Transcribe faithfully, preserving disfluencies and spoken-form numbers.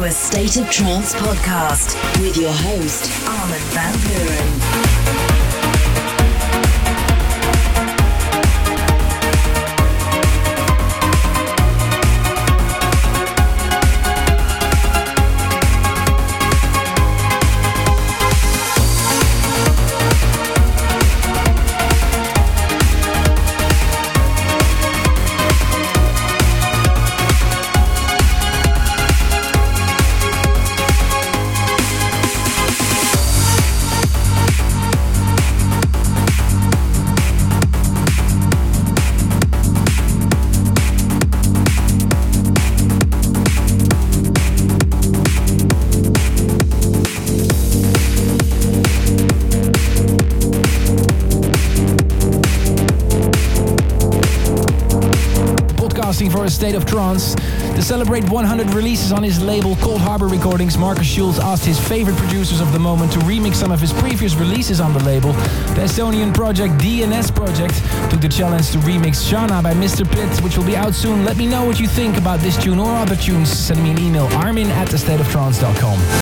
to a State of Trance podcast with your host, Armin van Buuren. For a State of Trance. To celebrate one hundred releases on his label Cold Harbor Recordings, Markus Schulz asked his favorite producers of the moment to remix some of his previous releases on the label. The Estonian project D N S Project took the challenge to remix Shana by Mister Pitt, which will be out soon. Let me know what you think about this tune or other tunes. Send me an email, armin at the state of trance dot com.